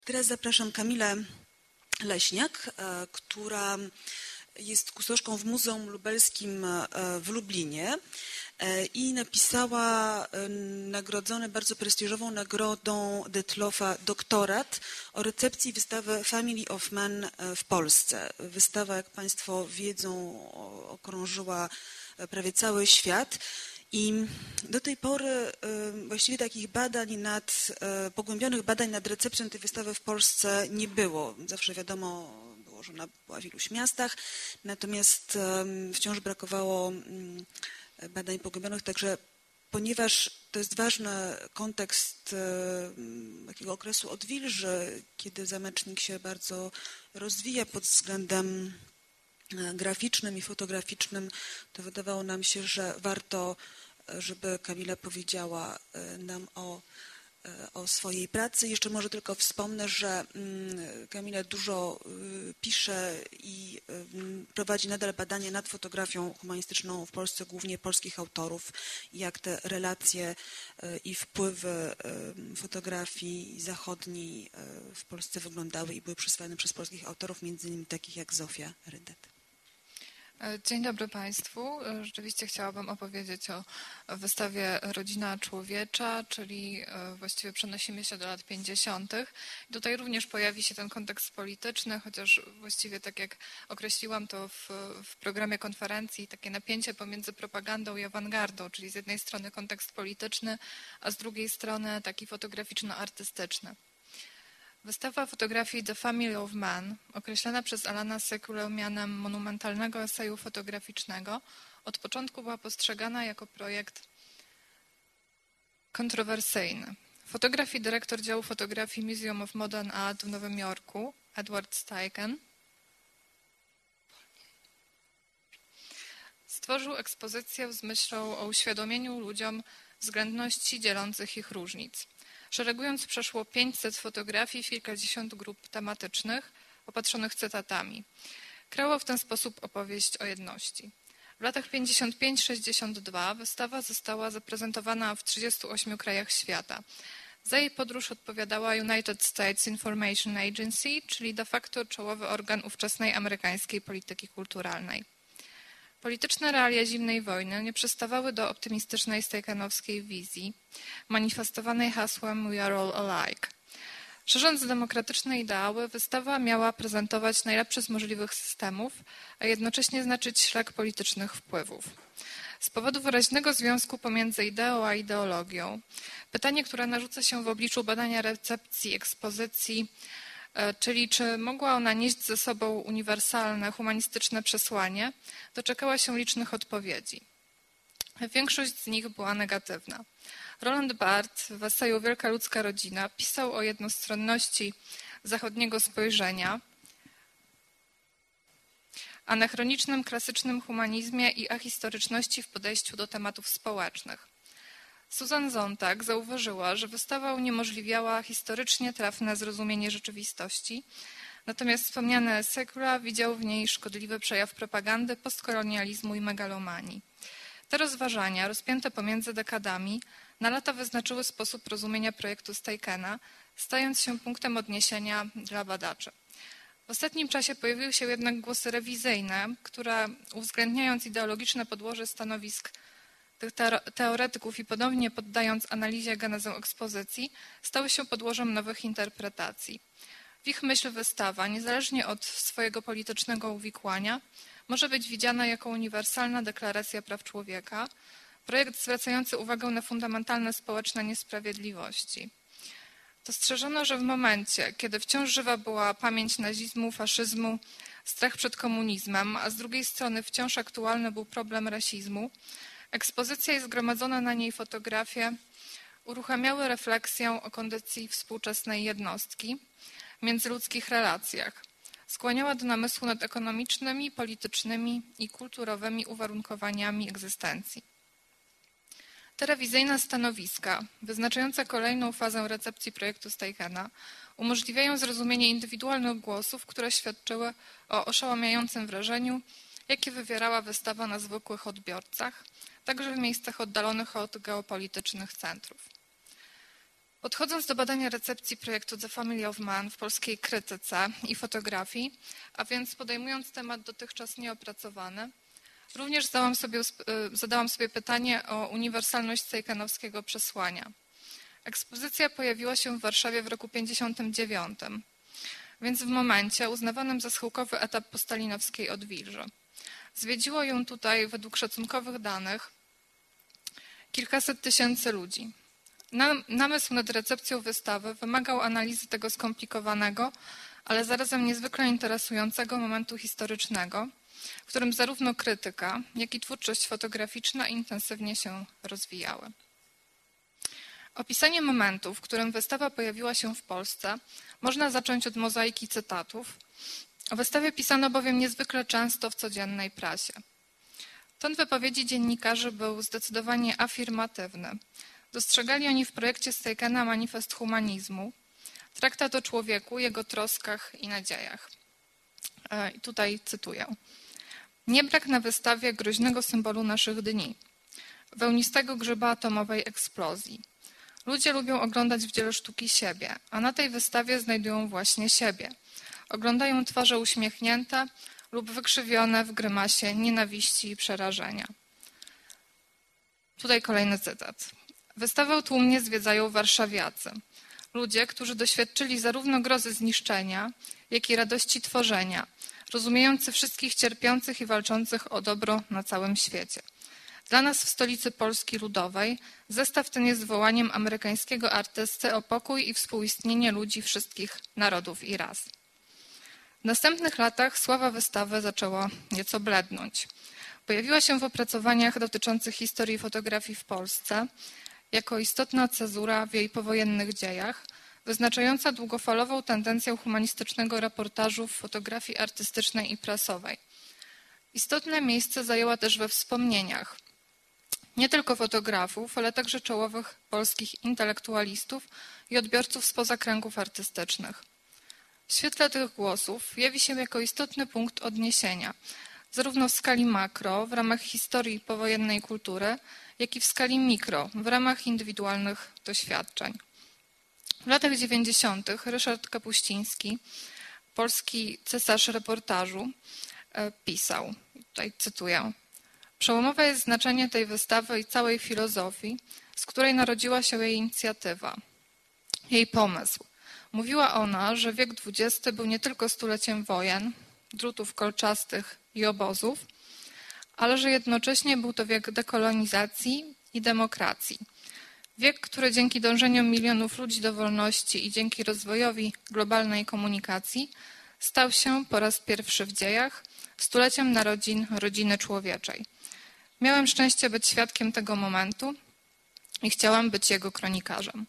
Teraz zapraszam Kamilę Leśniak, która jest kustoszką w Muzeum Lubelskim w Lublinie i napisała nagrodzony bardzo prestiżową nagrodą Detlofa doktorat o recepcji wystawy Family of Man w Polsce. Wystawa, jak Państwo wiedzą, okrążyła prawie cały świat. I do tej pory właściwie takich pogłębionych badań nad recepcją tej wystawy w Polsce nie było. Zawsze wiadomo było, że ona była w iluś miastach, natomiast wciąż brakowało badań pogłębionych, także ponieważ to jest ważny kontekst takiego okresu odwilży, kiedy zamecznik się bardzo rozwija pod względem graficznym i fotograficznym, to wydawało nam się, że warto, żeby Kamila powiedziała nam o swojej pracy. Jeszcze może tylko wspomnę, że Kamila dużo pisze i prowadzi nadal badania nad fotografią humanistyczną w Polsce, głównie polskich autorów, jak te relacje i wpływy fotografii zachodniej w Polsce wyglądały i były przyswajane przez polskich autorów, między innymi takich jak Zofia Rydet. Dzień dobry Państwu. Rzeczywiście chciałabym opowiedzieć o wystawie Rodzina człowiecza, czyli właściwie przenosimy się do lat 50. Tutaj również pojawi się ten kontekst polityczny, chociaż właściwie tak jak określiłam to w programie konferencji, takie napięcie pomiędzy propagandą i awangardą, czyli z jednej strony kontekst polityczny, a z drugiej strony taki fotograficzno-artystyczny. Wystawa fotografii The Family of Man, określana przez Alana Sekulę mianem monumentalnego eseju fotograficznego, od początku była postrzegana jako projekt kontrowersyjny. Fotograf i dyrektor działu fotografii Museum of Modern Art w Nowym Jorku, Edward Steichen, stworzył ekspozycję z myślą o uświadomieniu ludziom względności dzielących ich różnic. Szeregując przeszło 500 fotografii w kilkadziesiąt grup tematycznych, opatrzonych cytatami. Kreował w ten sposób opowieść o jedności. W latach 55-62 wystawa została zaprezentowana w 38 krajach świata. Za jej podróż odpowiadała United States Information Agency, czyli de facto czołowy organ ówczesnej amerykańskiej polityki kulturalnej. Polityczne realia zimnej wojny nie przystawały do optymistycznej steikenowskiej wizji, manifestowanej hasłem We are all alike. Szerząc demokratyczne ideały, wystawa miała prezentować najlepszy z możliwych systemów, a jednocześnie znaczyć szlak politycznych wpływów. Z powodu wyraźnego związku pomiędzy ideą a ideologią, pytanie, które narzuca się w obliczu badania recepcji ekspozycji, czyli czy mogła ona nieść ze sobą uniwersalne, humanistyczne przesłanie, doczekała się licznych odpowiedzi. Większość z nich była negatywna. Roland Barthes w eseju Wielka ludzka rodzina pisał o jednostronności zachodniego spojrzenia, anachronicznym, klasycznym humanizmie i ahistoryczności w podejściu do tematów społecznych. Susan Sontag zauważyła, że wystawa uniemożliwiała historycznie trafne zrozumienie rzeczywistości, natomiast wspomniany Sekula widział w niej szkodliwy przejaw propagandy, postkolonializmu i megalomanii. Te rozważania, rozpięte pomiędzy dekadami, na lata wyznaczyły sposób rozumienia projektu Steikena, stając się punktem odniesienia dla badaczy. W ostatnim czasie pojawiły się jednak głosy rewizyjne, które uwzględniając ideologiczne podłoże stanowisk tych teoretyków i ponownie poddając analizie genezę ekspozycji, stały się podłożem nowych interpretacji. W ich myśl wystawa, niezależnie od swojego politycznego uwikłania, może być widziana jako uniwersalna deklaracja praw człowieka, projekt zwracający uwagę na fundamentalne społeczne niesprawiedliwości. Dostrzeżono, że w momencie, kiedy wciąż żywa była pamięć nazizmu, faszyzmu, strach przed komunizmem, a z drugiej strony wciąż aktualny był problem rasizmu, ekspozycja i zgromadzone na niej fotografie uruchamiały refleksję o kondycji współczesnej jednostki, międzyludzkich relacjach. Skłaniała do namysłu nad ekonomicznymi, politycznymi i kulturowymi uwarunkowaniami egzystencji. Te rewizyjne stanowiska, wyznaczające kolejną fazę recepcji projektu Steikena, umożliwiają zrozumienie indywidualnych głosów, które świadczyły o oszałamiającym wrażeniu, jakie wywierała wystawa na zwykłych odbiorcach, także w miejscach oddalonych od geopolitycznych centrów. Podchodząc do badania recepcji projektu The Family of Man w polskiej krytyce i fotografii, a więc podejmując temat dotychczas nieopracowany, również zadałam sobie pytanie o uniwersalność sejkanowskiego przesłania. Ekspozycja pojawiła się w Warszawie w roku 1959, więc w momencie uznawanym za schyłkowy etap postalinowskiej odwilży. Zwiedziło ją tutaj, według szacunkowych danych, kilkaset tysięcy ludzi. Namysł nad recepcją wystawy wymagał analizy tego skomplikowanego, ale zarazem niezwykle interesującego momentu historycznego, w którym zarówno krytyka, jak i twórczość fotograficzna intensywnie się rozwijały. Opisanie momentu, w którym wystawa pojawiła się w Polsce, można zacząć od mozaiki cytatów. O wystawie pisano bowiem niezwykle często w codziennej prasie. Ton wypowiedzi dziennikarzy był zdecydowanie afirmatywny. Dostrzegali oni w projekcie Steickena manifest humanizmu, traktat o człowieku, jego troskach i nadziejach. I tutaj cytuję. Nie brak na wystawie groźnego symbolu naszych dni, wełnistego grzyba atomowej eksplozji. Ludzie lubią oglądać w dziele sztuki siebie, a na tej wystawie znajdują właśnie siebie. Oglądają twarze uśmiechnięte lub wykrzywione w grymasie nienawiści i przerażenia. Tutaj kolejny cytat. Wystawę tłumnie zwiedzają warszawiacy. Ludzie, którzy doświadczyli zarówno grozy zniszczenia, jak i radości tworzenia, rozumiejący wszystkich cierpiących i walczących o dobro na całym świecie. Dla nas w stolicy Polski Ludowej zestaw ten jest wołaniem amerykańskiego artysty o pokój i współistnienie ludzi wszystkich narodów i ras. W następnych latach sława wystawy zaczęła nieco blednąć. Pojawiła się w opracowaniach dotyczących historii fotografii w Polsce jako istotna cezura w jej powojennych dziejach, wyznaczająca długofalową tendencję humanistycznego reportażu w fotografii artystycznej i prasowej. Istotne miejsce zajęła też we wspomnieniach nie tylko fotografów, ale także czołowych polskich intelektualistów i odbiorców spoza kręgów artystycznych. W świetle tych głosów jawi się jako istotny punkt odniesienia, zarówno w skali makro, w ramach historii powojennej kultury, jak i w skali mikro, w ramach indywidualnych doświadczeń. W latach 90. Ryszard Kapuściński, polski cesarz reportażu, pisał, tutaj cytuję, przełomowe jest znaczenie tej wystawy i całej filozofii, z której narodziła się jej inicjatywa, jej pomysł. Mówiła ona, że wiek XX był nie tylko stuleciem wojen, drutów kolczastych i obozów, ale że jednocześnie był to wiek dekolonizacji i demokracji. Wiek, który dzięki dążeniom milionów ludzi do wolności i dzięki rozwojowi globalnej komunikacji stał się po raz pierwszy w dziejach stuleciem narodzin rodziny człowieczej. Miałem szczęście być świadkiem tego momentu i chciałam być jego kronikarzem.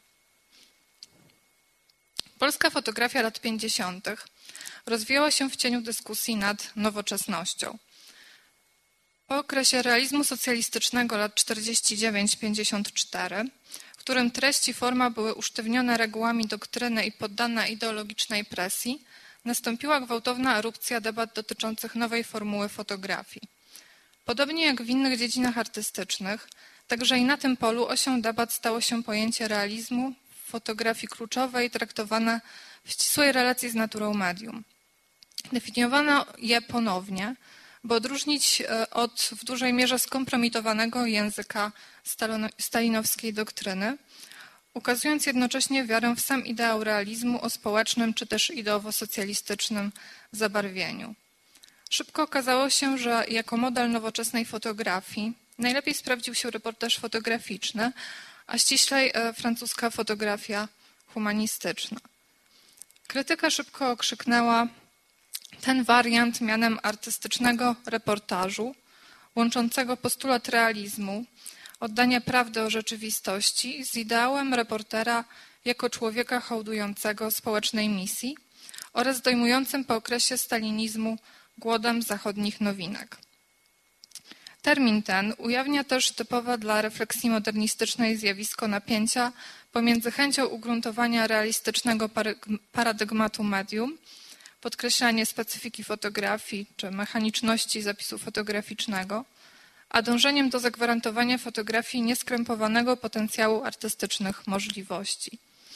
Polska fotografia lat 50. rozwijała się w cieniu dyskusji nad nowoczesnością. Po okresie realizmu socjalistycznego lat 49-54, w którym treść i forma były usztywnione regułami doktryny i poddane ideologicznej presji, nastąpiła gwałtowna erupcja debat dotyczących nowej formuły fotografii. Podobnie jak w innych dziedzinach artystycznych, także i na tym polu osią debat stało się pojęcie realizmu w fotografii kluczowej traktowane w ścisłej relacji z naturą medium. Definiowano je ponownie, by odróżnić od w dużej mierze skompromitowanego języka stalinowskiej doktryny, ukazując jednocześnie wiarę w sam ideał realizmu o społecznym czy też ideowo-socjalistycznym zabarwieniu. Szybko okazało się, że jako model nowoczesnej fotografii najlepiej sprawdził się reportaż fotograficzny, a ściślej francuska fotografia humanistyczna. Krytyka szybko okrzyknęła ten wariant mianem artystycznego reportażu, łączącego postulat realizmu, oddania prawdy o rzeczywistości z ideałem reportera jako człowieka hołdującego społecznej misji oraz dojmującym po okresie stalinizmu głodem zachodnich nowinek. Termin ten ujawnia też typowe dla refleksji modernistycznej zjawisko napięcia pomiędzy chęcią ugruntowania realistycznego paradygmatu medium, podkreślanie specyfiki fotografii czy mechaniczności zapisu fotograficznego, a dążeniem do zagwarantowania fotografii nieskrępowanego potencjału artystycznych możliwości.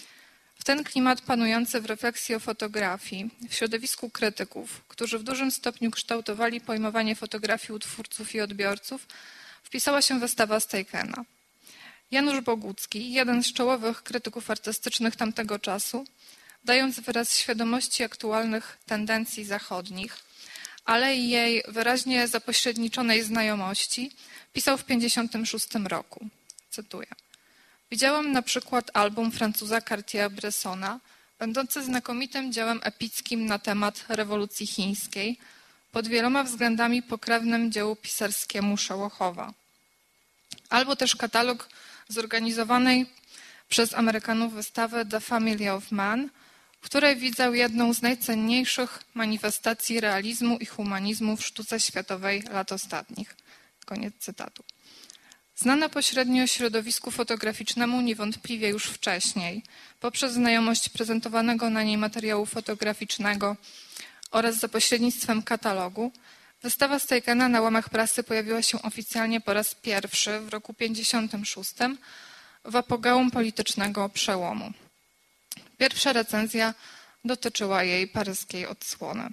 Ten klimat panujący w refleksji o fotografii, w środowisku krytyków, którzy w dużym stopniu kształtowali pojmowanie fotografii u twórców i odbiorców, wpisała się wystawa Steikena. Janusz Bogucki, jeden z czołowych krytyków artystycznych tamtego czasu, dając wyraz świadomości aktualnych tendencji zachodnich, ale i jej wyraźnie zapośredniczonej znajomości, pisał w 1956 roku. Cytuję. Widziałam na przykład album Francuza Cartier-Bressona, będący znakomitym dziełem epickim na temat rewolucji chińskiej, pod wieloma względami pokrewnym dziełu pisarskiemu Szełochowa. Albo też katalog zorganizowanej przez Amerykanów wystawy The Family of Man, w której widział jedną z najcenniejszych manifestacji realizmu i humanizmu w sztuce światowej lat ostatnich. Koniec cytatu. Znana pośrednio środowisku fotograficznemu niewątpliwie już wcześniej, poprzez znajomość prezentowanego na niej materiału fotograficznego oraz za pośrednictwem katalogu, wystawa Steikena na łamach prasy pojawiła się oficjalnie po raz pierwszy w roku 1956 w apogeum politycznego przełomu. Pierwsza recenzja dotyczyła jej paryskiej odsłony.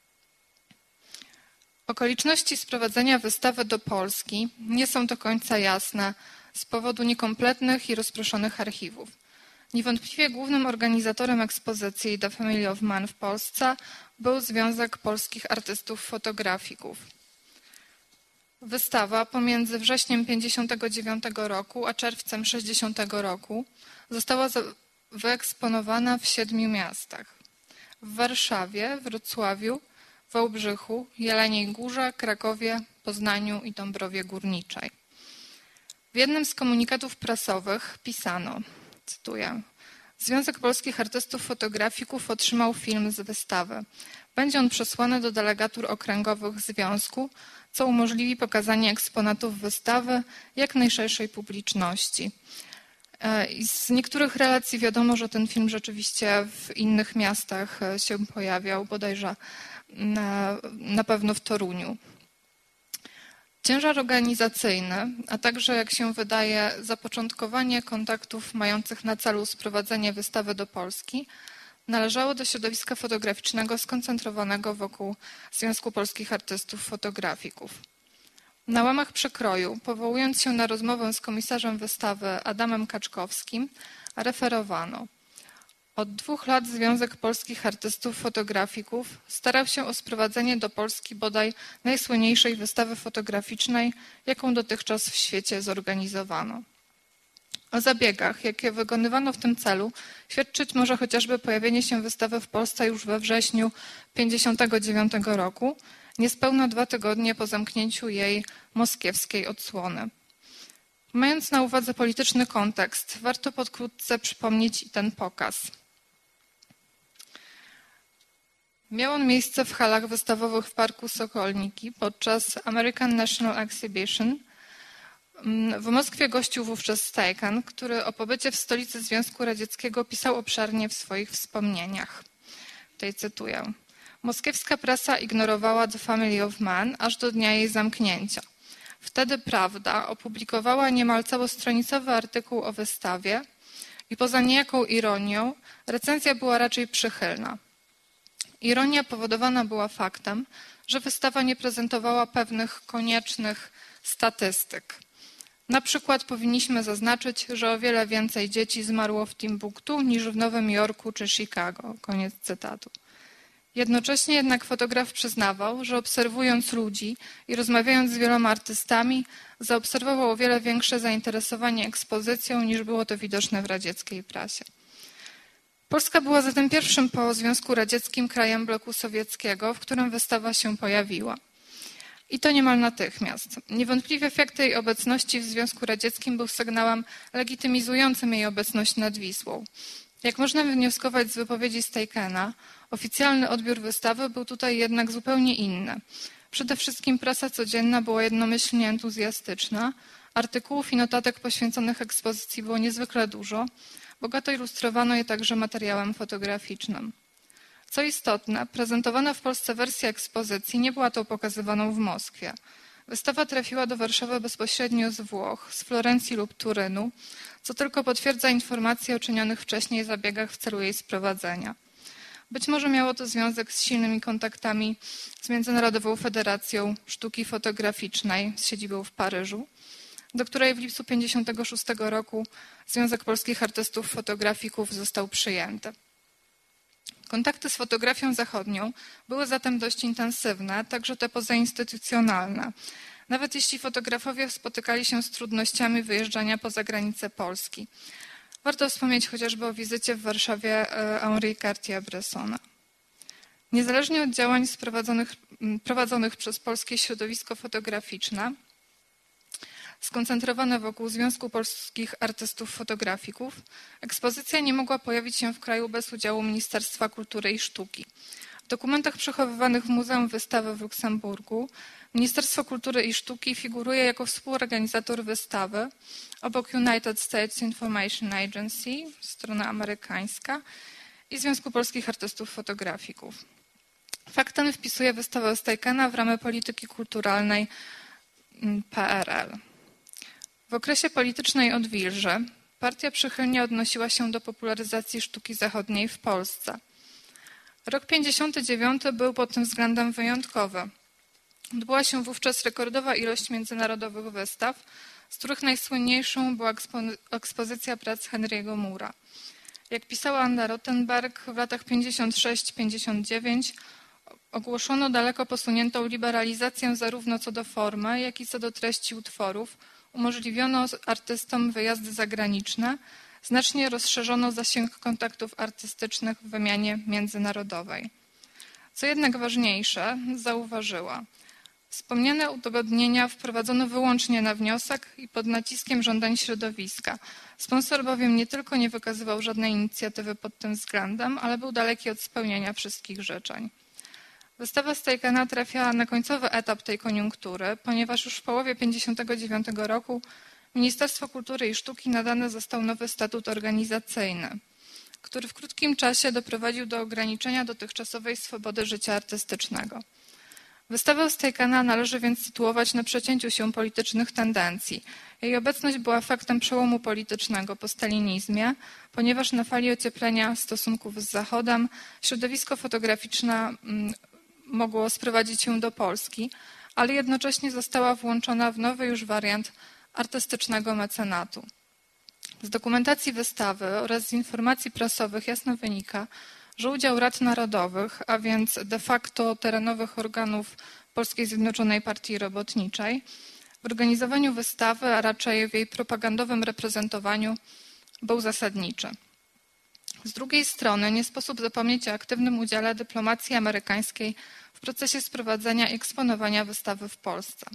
Okoliczności sprowadzenia wystawy do Polski nie są do końca jasne z powodu niekompletnych i rozproszonych archiwów. Niewątpliwie głównym organizatorem ekspozycji The Family of Man w Polsce był Związek Polskich Artystów Fotografików. Wystawa pomiędzy wrześniem 1959 roku a czerwcem 1960 roku została wyeksponowana w 7 miastach. W Warszawie, Wrocławiu, Wałbrzychu, Jeleniej Górze, Krakowie, Poznaniu i Dąbrowie Górniczej. W jednym z komunikatów prasowych pisano, cytuję, Związek Polskich Artystów Fotografików otrzymał film z wystawy. Będzie on przesłany do delegatur okręgowych związku, co umożliwi pokazanie eksponatów wystawy jak najszerszej publiczności. I z niektórych relacji wiadomo, że ten film rzeczywiście w innych miastach się pojawiał, bodajże na pewno w Toruniu. Ciężar organizacyjny, a także, jak się wydaje, zapoczątkowanie kontaktów mających na celu sprowadzenie wystawy do Polski należało do środowiska fotograficznego skoncentrowanego wokół Związku Polskich Artystów Fotografików. Na łamach przekroju, powołując się na rozmowę z komisarzem wystawy Adamem Kaczkowskim, referowano: Od 2 lat Związek Polskich Artystów Fotografików starał się o sprowadzenie do Polski bodaj najsłynniejszej wystawy fotograficznej, jaką dotychczas w świecie zorganizowano. O zabiegach, jakie wykonywano w tym celu, świadczyć może chociażby pojawienie się wystawy w Polsce już we wrześniu 1959 roku, niespełna 2 tygodnie po zamknięciu jej moskiewskiej odsłony. Mając na uwadze polityczny kontekst, warto pokrótce przypomnieć i ten pokaz. Miał on miejsce w halach wystawowych w Parku Sokolniki podczas American National Exhibition. W Moskwie gościł wówczas Steichen, który o pobycie w stolicy Związku Radzieckiego pisał obszernie w swoich wspomnieniach. Tutaj cytuję. Moskiewska prasa ignorowała The Family of Man aż do dnia jej zamknięcia. Wtedy Prawda opublikowała niemal całostronicowy artykuł o wystawie i poza niejaką ironią recenzja była raczej przychylna. Ironia powodowana była faktem, że wystawa nie prezentowała pewnych koniecznych statystyk. Na przykład powinniśmy zaznaczyć, że o wiele więcej dzieci zmarło w Timbuktu niż w Nowym Jorku czy Chicago. Koniec cytatu. Jednocześnie jednak fotograf przyznawał, że obserwując ludzi i rozmawiając z wieloma artystami, zaobserwował o wiele większe zainteresowanie ekspozycją niż było to widoczne w radzieckiej prasie. Polska była zatem pierwszym po Związku Radzieckim krajem bloku sowieckiego, w którym wystawa się pojawiła. I to niemal natychmiast. Niewątpliwie fakt jej obecności w Związku Radzieckim był sygnałem legitymizującym jej obecność nad Wisłą. Jak można wnioskować z wypowiedzi Steikena, oficjalny odbiór wystawy był tutaj jednak zupełnie inny. Przede wszystkim prasa codzienna była jednomyślnie entuzjastyczna, artykułów i notatek poświęconych ekspozycji było niezwykle dużo, bogato ilustrowano je także materiałem fotograficznym. Co istotne, prezentowana w Polsce wersja ekspozycji nie była tą pokazywaną w Moskwie. Wystawa trafiła do Warszawy bezpośrednio z Włoch, z Florencji lub Turynu, co tylko potwierdza informacje o czynionych wcześniej zabiegach w celu jej sprowadzenia. Być może miało to związek z silnymi kontaktami z Międzynarodową Federacją Sztuki Fotograficznej z siedzibą w Paryżu, do której w lipcu 1956 roku Związek Polskich Artystów Fotografików został przyjęty. Kontakty z fotografią zachodnią były zatem dość intensywne, także te pozainstytucjonalne, nawet jeśli fotografowie spotykali się z trudnościami wyjeżdżania poza granice Polski. Warto wspomnieć chociażby o wizycie w Warszawie Henri Cartier-Bressona. Niezależnie od działań prowadzonych przez polskie środowisko fotograficzne, skoncentrowane wokół Związku Polskich Artystów Fotografików, ekspozycja nie mogła pojawić się w kraju bez udziału Ministerstwa Kultury i Sztuki. W dokumentach przechowywanych w Muzeum Wystawy w Luksemburgu Ministerstwo Kultury i Sztuki figuruje jako współorganizator wystawy obok United States Information Agency, strona amerykańska, i Związku Polskich Artystów Fotografików. Fakt ten wpisuje wystawę Steickena w ramy polityki kulturalnej PRL. W okresie politycznej odwilży partia przychylnie odnosiła się do popularyzacji sztuki zachodniej w Polsce. Rok 1959 był pod tym względem wyjątkowy. Odbyła się wówczas rekordowa ilość międzynarodowych wystaw, z których najsłynniejszą była ekspozycja prac Henry'ego Moore'a. Jak pisała Anna Rottenberg, w latach 56-59 ogłoszono daleko posuniętą liberalizację zarówno co do formy, jak i co do treści utworów, umożliwiono artystom wyjazdy zagraniczne, znacznie rozszerzono zasięg kontaktów artystycznych w wymianie międzynarodowej. Co jednak ważniejsze, zauważyła, wspomniane udogodnienia wprowadzono wyłącznie na wniosek i pod naciskiem żądań środowiska. Sponsor bowiem nie tylko nie wykazywał żadnej inicjatywy pod tym względem, ale był daleki od spełnienia wszystkich życzeń. Wystawa Steickena trafia na końcowy etap tej koniunktury, ponieważ już w połowie 1959 roku Ministerstwo Kultury i Sztuki nadany został nowy statut organizacyjny, który w krótkim czasie doprowadził do ograniczenia dotychczasowej swobody życia artystycznego. Wystawę Steickena należy więc sytuować na przecięciu się politycznych tendencji. Jej obecność była faktem przełomu politycznego po stalinizmie, ponieważ na fali ocieplenia stosunków z Zachodem środowisko fotograficzne mogło sprowadzić się do Polski, ale jednocześnie została włączona w nowy już wariant artystycznego mecenatu. Z dokumentacji wystawy oraz z informacji prasowych jasno wynika, że udział rad narodowych, a więc de facto terenowych organów Polskiej Zjednoczonej Partii Robotniczej, w organizowaniu wystawy, a raczej w jej propagandowym reprezentowaniu, był zasadniczy. Z drugiej strony nie sposób zapomnieć o aktywnym udziale dyplomacji amerykańskiej w procesie sprowadzenia i eksponowania wystawy w Polsce.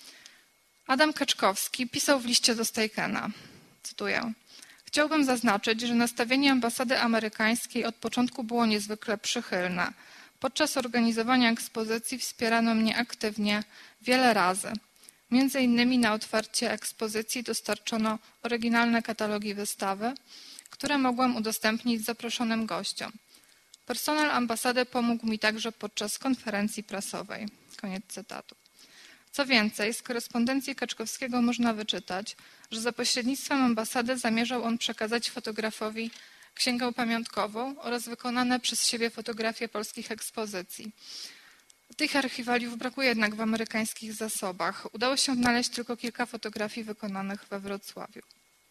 Adam Kaczkowski pisał w liście do Steickena, cytuję: chciałbym zaznaczyć, że nastawienie ambasady amerykańskiej od początku było niezwykle przychylne. Podczas organizowania ekspozycji wspierano mnie aktywnie wiele razy. Między innymi na otwarcie ekspozycji dostarczono oryginalne katalogi wystawy, które mogłem udostępnić zaproszonym gościom. Personel ambasady pomógł mi także podczas konferencji prasowej. Koniec cytatu. Co więcej, z korespondencji Kaczkowskiego można wyczytać, że za pośrednictwem ambasady zamierzał on przekazać fotografowi księgę pamiątkową oraz wykonane przez siebie fotografie polskich ekspozycji. Tych archiwaliów brakuje jednak w amerykańskich zasobach. Udało się odnaleźć tylko kilka fotografii wykonanych we Wrocławiu.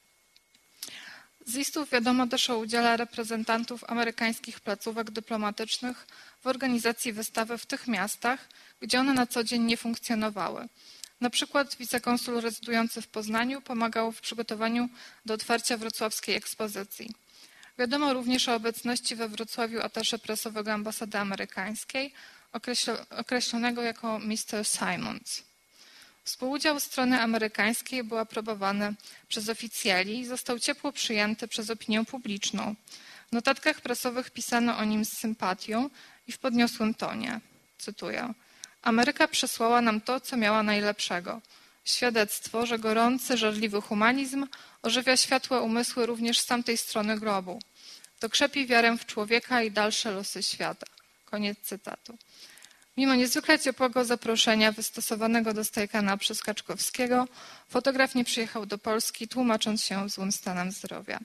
Z listów wiadomo też o udziale reprezentantów amerykańskich placówek dyplomatycznych w organizacji wystawy w tych miastach, gdzie one na co dzień nie funkcjonowały. Na przykład wicekonsul rezydujący w Poznaniu pomagał w przygotowaniu do otwarcia wrocławskiej ekspozycji. Wiadomo również o obecności we Wrocławiu atasze prasowego ambasady amerykańskiej, określonego jako Mr. Simons. Współudział strony amerykańskiej był aprobowany przez oficjeli i został ciepło przyjęty przez opinię publiczną. W notatkach prasowych pisano o nim z sympatią i w podniosłym tonie. Cytuję: Ameryka przesłała nam to, co miała najlepszego. Świadectwo, że gorący, żarliwy humanizm ożywia światłe umysły również z tamtej strony globu. To krzepi wiarę w człowieka i dalsze losy świata. Koniec cytatu. Mimo niezwykle ciepłego zaproszenia wystosowanego do Stejkana przez Kaczkowskiego, fotograf nie przyjechał do Polski, tłumacząc się złym stanem zdrowia.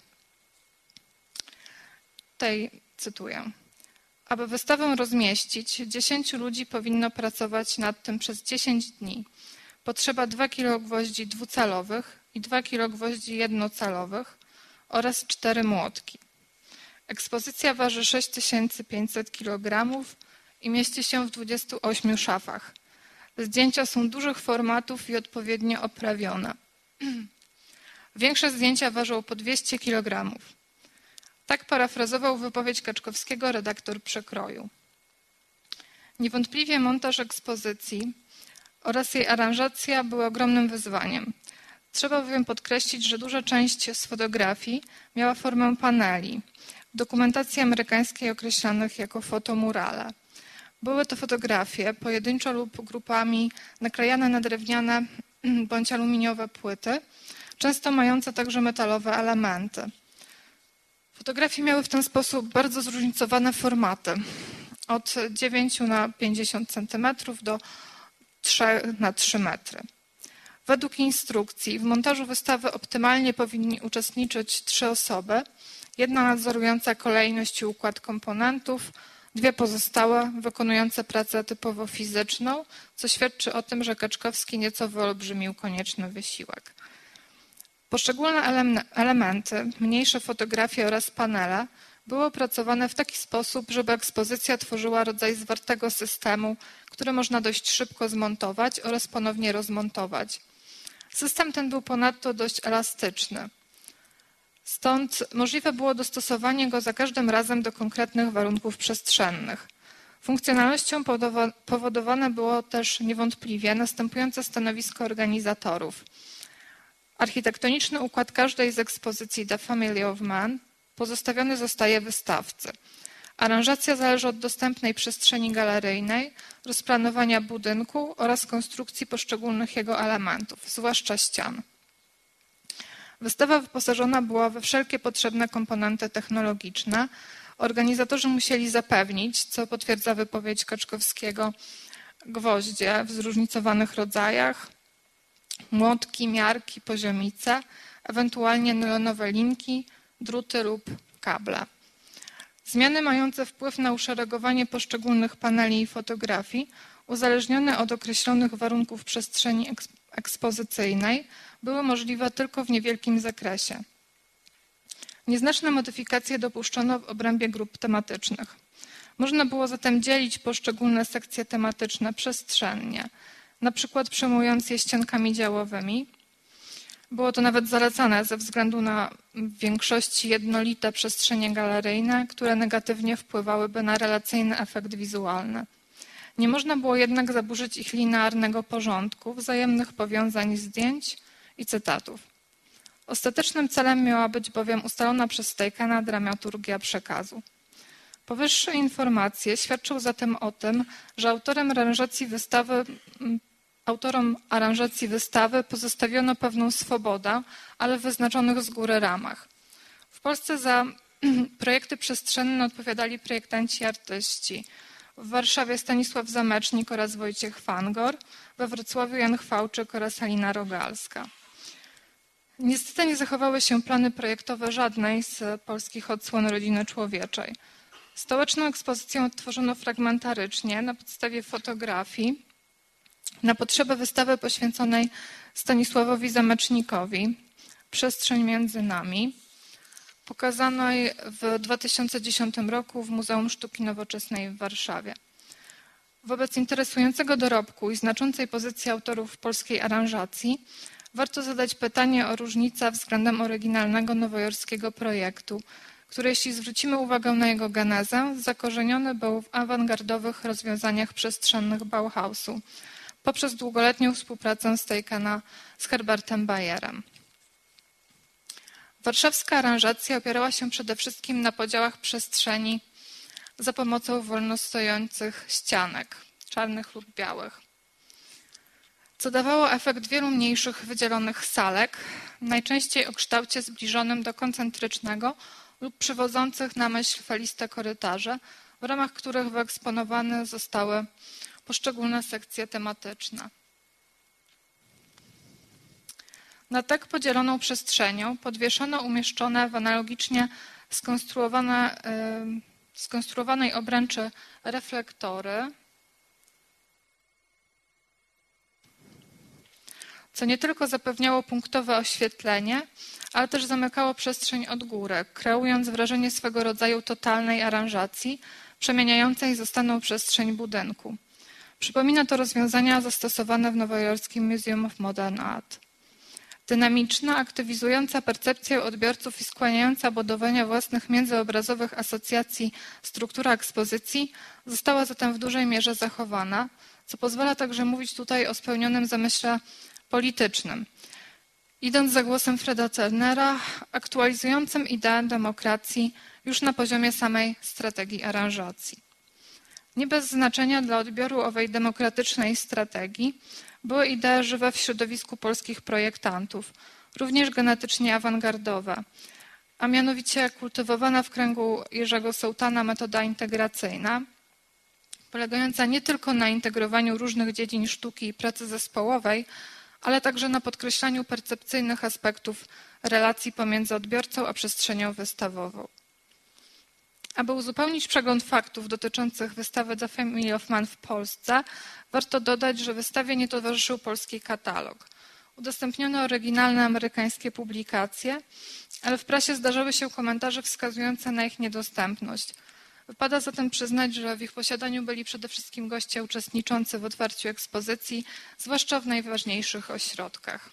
Tutaj cytuję. Aby wystawę rozmieścić, 10 ludzi powinno pracować nad tym przez 10 dni. Potrzeba 2 kg gwoździ dwucalowych i 2 kg gwoździ jednocalowych oraz 4 młotki. Ekspozycja waży 6500 kg i mieści się w 28 szafach. Zdjęcia są dużych formatów i odpowiednio oprawione. Większe zdjęcia ważą po 200 kg. Tak parafrazował wypowiedź Kaczkowskiego redaktor Przekroju. Niewątpliwie montaż ekspozycji oraz jej aranżacja były ogromnym wyzwaniem. Trzeba bowiem podkreślić, że duża część z fotografii miała formę paneli, w dokumentacji amerykańskiej określanych jako fotomurale. Były to fotografie, pojedynczo lub grupami, naklejane na drewniane bądź aluminiowe płyty, często mające także metalowe elementy. Fotografie miały w ten sposób bardzo zróżnicowane formaty, od 9 na 50 cm do 3 na 3 metry. Według instrukcji w montażu wystawy optymalnie powinni uczestniczyć 3 osoby, jedna nadzorująca kolejność i układ komponentów, 2 pozostałe wykonujące pracę typowo fizyczną, co świadczy o tym, że Kaczkowski nieco wyolbrzymił konieczny wysiłek. Poszczególne elementy, mniejsze fotografie oraz panele były opracowane w taki sposób, żeby ekspozycja tworzyła rodzaj zwartego systemu, który można dość szybko zmontować oraz ponownie rozmontować. System ten był ponadto dość elastyczny. Stąd możliwe było dostosowanie go za każdym razem do konkretnych warunków przestrzennych. Funkcjonalnością powodowane było też niewątpliwie następujące stanowisko organizatorów. Architektoniczny układ każdej z ekspozycji The Family of Man pozostawiony zostaje wystawcy. Aranżacja zależy od dostępnej przestrzeni galeryjnej, rozplanowania budynku oraz konstrukcji poszczególnych jego elementów, zwłaszcza ścian. Wystawa wyposażona była we wszelkie potrzebne komponenty technologiczne. Organizatorzy musieli zapewnić, co potwierdza wypowiedź Kaczkowskiego, gwoździe w zróżnicowanych rodzajach, młotki, miarki, poziomice, ewentualnie nylonowe linki, druty lub kable. Zmiany mające wpływ na uszeregowanie poszczególnych paneli i fotografii, uzależnione od określonych warunków przestrzeni ekspozycyjnej, były możliwe tylko w niewielkim zakresie. Nieznaczne modyfikacje dopuszczono w obrębie grup tematycznych. Można było zatem dzielić poszczególne sekcje tematyczne przestrzennie, na przykład przejmując je ściankami działowymi. Było to nawet zalecane ze względu na w większości jednolite przestrzenie galeryjne, które negatywnie wpływałyby na relacyjny efekt wizualny. Nie można było jednak zaburzyć ich linearnego porządku, wzajemnych powiązań zdjęć i cytatów. Ostatecznym celem miała być bowiem ustalona przez Stejkana dramaturgia przekazu. Powyższe informacje świadczą zatem o tym, że autorom aranżacji wystawy pozostawiono pewną swobodę, ale w wyznaczonych z góry ramach. W Polsce za projekty przestrzenne odpowiadali projektanci i artyści. W Warszawie Stanisław Zamecznik oraz Wojciech Fangor, we Wrocławiu Jan Chwałczyk oraz Alina Rogalska. Niestety nie zachowały się plany projektowe żadnej z polskich odsłon rodziny człowieczej. Stołeczną ekspozycję odtworzono fragmentarycznie na podstawie fotografii na potrzebę wystawy poświęconej Stanisławowi Zamecznikowi Przestrzeń między nami, pokazanej w 2010 roku w Muzeum Sztuki Nowoczesnej w Warszawie. Wobec interesującego dorobku i znaczącej pozycji autorów polskiej aranżacji warto zadać pytanie o różnicę względem oryginalnego nowojorskiego projektu, który, jeśli zwrócimy uwagę na jego genezę, zakorzeniony był w awangardowych rozwiązaniach przestrzennych Bauhausu poprzez długoletnią współpracę Stejkana z Herbertem Bayerem. Warszawska aranżacja opierała się przede wszystkim na podziałach przestrzeni za pomocą wolno stojących ścianek, czarnych lub białych, co dawało efekt wielu mniejszych wydzielonych salek, najczęściej o kształcie zbliżonym do koncentrycznego lub przywodzących na myśl faliste korytarze, w ramach których wyeksponowane zostały poszczególne sekcje tematyczne. Na tak podzieloną przestrzenią podwieszono umieszczone w analogicznie skonstruowanej obręczy reflektory, co nie tylko zapewniało punktowe oświetlenie, ale też zamykało przestrzeń od góry, kreując wrażenie swego rodzaju totalnej aranżacji, przemieniającej zastaną przestrzeń budynku. Przypomina to rozwiązania zastosowane w nowojorskim Museum of Modern Art. Dynamiczna, aktywizująca percepcję odbiorców i skłaniająca budowania własnych międzyobrazowych asocjacji struktura ekspozycji została zatem w dużej mierze zachowana, co pozwala także mówić tutaj o spełnionym zamyśle politycznym. Idąc za głosem Freda Turnera, aktualizującym ideę demokracji już na poziomie samej strategii aranżacji. Nie bez znaczenia dla odbioru owej demokratycznej strategii były idee żywe w środowisku polskich projektantów, również genetycznie awangardowe, a mianowicie kultywowana w kręgu Jerzego Sołtana metoda integracyjna, polegająca nie tylko na integrowaniu różnych dziedzin sztuki i pracy zespołowej, ale także na podkreślaniu percepcyjnych aspektów relacji pomiędzy odbiorcą a przestrzenią wystawową. Aby uzupełnić przegląd faktów dotyczących wystawy The Family of Man w Polsce, warto dodać, że wystawie nie towarzyszył polski katalog. Udostępniono oryginalne amerykańskie publikacje, ale w prasie zdarzały się komentarze wskazujące na ich niedostępność. Wypada zatem przyznać, że w ich posiadaniu byli przede wszystkim goście uczestniczący w otwarciu ekspozycji, zwłaszcza w najważniejszych ośrodkach.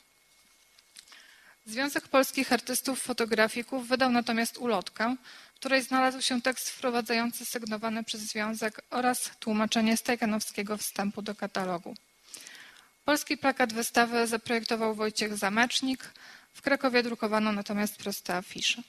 Związek Polskich Artystów Fotografików wydał natomiast ulotkę, w której znalazł się tekst wprowadzający sygnowany przez związek oraz tłumaczenie Stajkanowskiego wstępu do katalogu. Polski plakat wystawy zaprojektował Wojciech Zamecznik, w Krakowie drukowano natomiast proste afisze.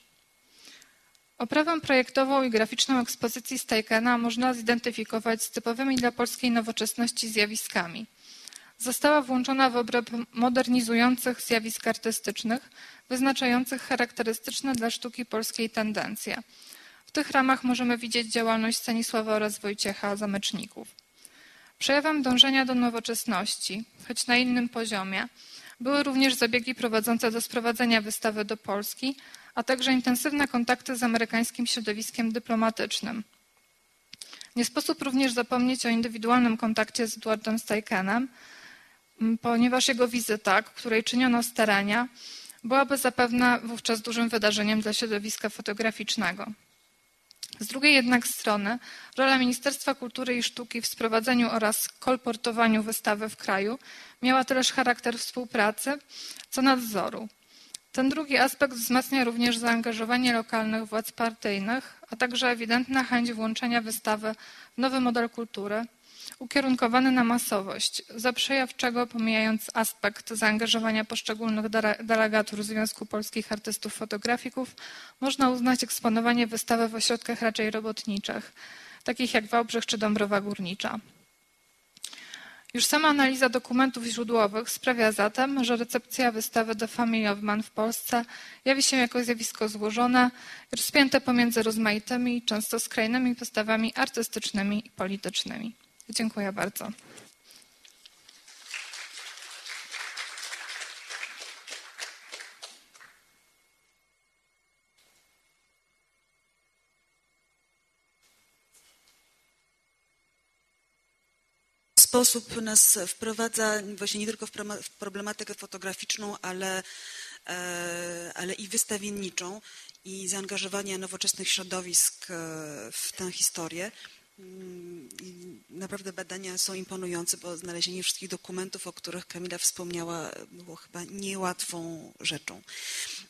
Oprawę projektową i graficzną ekspozycji Stajkena można zidentyfikować z typowymi dla polskiej nowoczesności zjawiskami. Została włączona w obręb modernizujących zjawisk artystycznych, wyznaczających charakterystyczne dla sztuki polskiej tendencje. W tych ramach możemy widzieć działalność Stanisława oraz Wojciecha Zameczników. Przejawem dążenia do nowoczesności, choć na innym poziomie, były również zabiegi prowadzące do sprowadzenia wystawy do Polski, a także intensywne kontakty z amerykańskim środowiskiem dyplomatycznym. Nie sposób również zapomnieć o indywidualnym kontakcie z Edwardem Steichenem, ponieważ jego wizyta, której czyniono starania, byłaby zapewne wówczas dużym wydarzeniem dla środowiska fotograficznego. Z drugiej jednak strony rola Ministerstwa Kultury i Sztuki w sprowadzeniu oraz kolportowaniu wystawy w kraju miała tyleż charakter współpracy, co nadzoru. Ten drugi aspekt wzmacnia również zaangażowanie lokalnych władz partyjnych, a także ewidentna chęć włączenia wystawy w nowy model kultury, ukierunkowany na masowość, za przejaw czego, pomijając aspekt zaangażowania poszczególnych delegatur Związku Polskich Artystów Fotografików, można uznać eksponowanie wystawy w ośrodkach raczej robotniczych, takich jak Wałbrzych czy Dąbrowa Górnicza. Już sama analiza dokumentów źródłowych sprawia zatem, że recepcja wystawy The Family of Man w Polsce jawi się jako zjawisko złożone i rozpięte pomiędzy rozmaitymi, często skrajnymi postawami artystycznymi i politycznymi. Dziękuję bardzo. Sposób nas wprowadza właśnie nie tylko w problematykę fotograficzną, ale i wystawienniczą i zaangażowanie nowoczesnych środowisk w tę historię. I naprawdę badania są imponujące, bo znalezienie wszystkich dokumentów, o których Kamila wspomniała, było chyba niełatwą rzeczą.